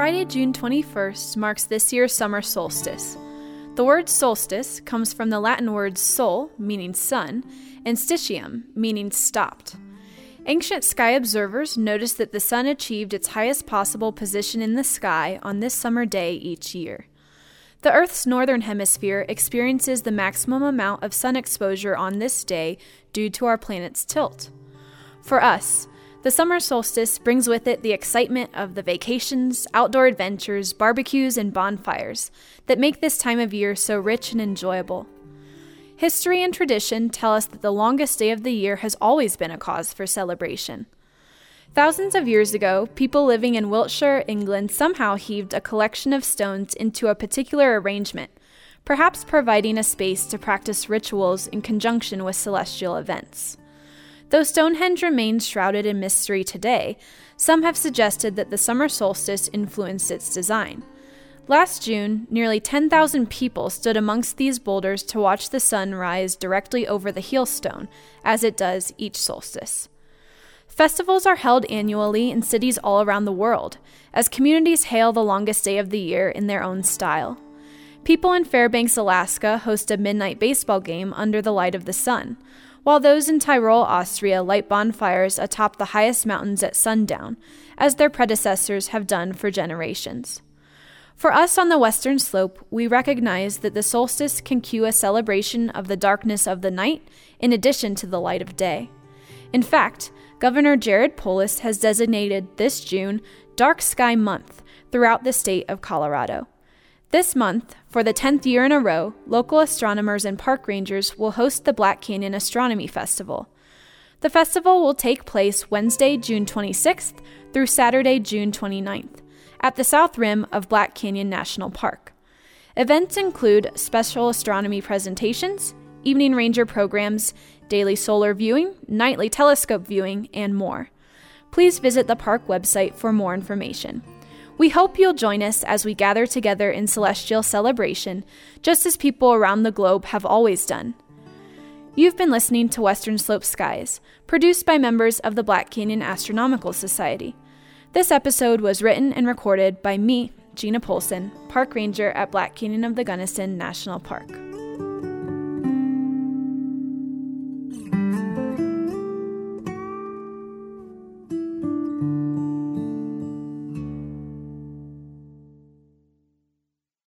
Friday, June 21st marks this year's summer solstice. The word solstice comes from the Latin words sol, meaning sun, and stitium, meaning stopped. Ancient sky observers noticed that the sun achieved its highest possible position in the sky on this summer day each year. The Earth's northern hemisphere experiences the maximum amount of sun exposure on this day due to our planet's tilt. For us, the summer solstice brings with it the excitement of the vacations, outdoor adventures, barbecues, and bonfires that make this time of year so rich and enjoyable. History and tradition tell us that the longest day of the year has always been a cause for celebration. Thousands of years ago, people living in Wiltshire, England, somehow heaved a collection of stones into a particular arrangement, perhaps providing a space to practice rituals in conjunction with celestial events. Though Stonehenge remains shrouded in mystery today, some have suggested that the summer solstice influenced its design. Last June, nearly 10,000 people stood amongst these boulders to watch the sun rise directly over the heel stone, as it does each solstice. Festivals are held annually in cities all around the world, as communities hail the longest day of the year in their own style. People in Fairbanks, Alaska host a midnight baseball game under the light of the sun, while those in Tyrol, Austria light bonfires atop the highest mountains at sundown, as their predecessors have done for generations. For us on the western slope, we recognize that the solstice can cue a celebration of the darkness of the night in addition to the light of day. In fact, Governor Jared Polis has designated this June Dark Sky Month throughout the state of Colorado. This month, for the 10th year in a row, local astronomers and park rangers will host the Black Canyon Astronomy Festival. The festival will take place Wednesday, June 26th through Saturday, June 29th, at the south rim of Black Canyon National Park. Events include special astronomy presentations, evening ranger programs, daily solar viewing, nightly telescope viewing, and more. Please visit the park website for more information. We hope you'll join us as we gather together in celestial celebration, just as people around the globe have always done. You've been listening to Western Slope Skies, produced by members of the Black Canyon Astronomical Society. This episode was written and recorded by me, Gina Polson, Park Ranger at Black Canyon of the Gunnison National Park.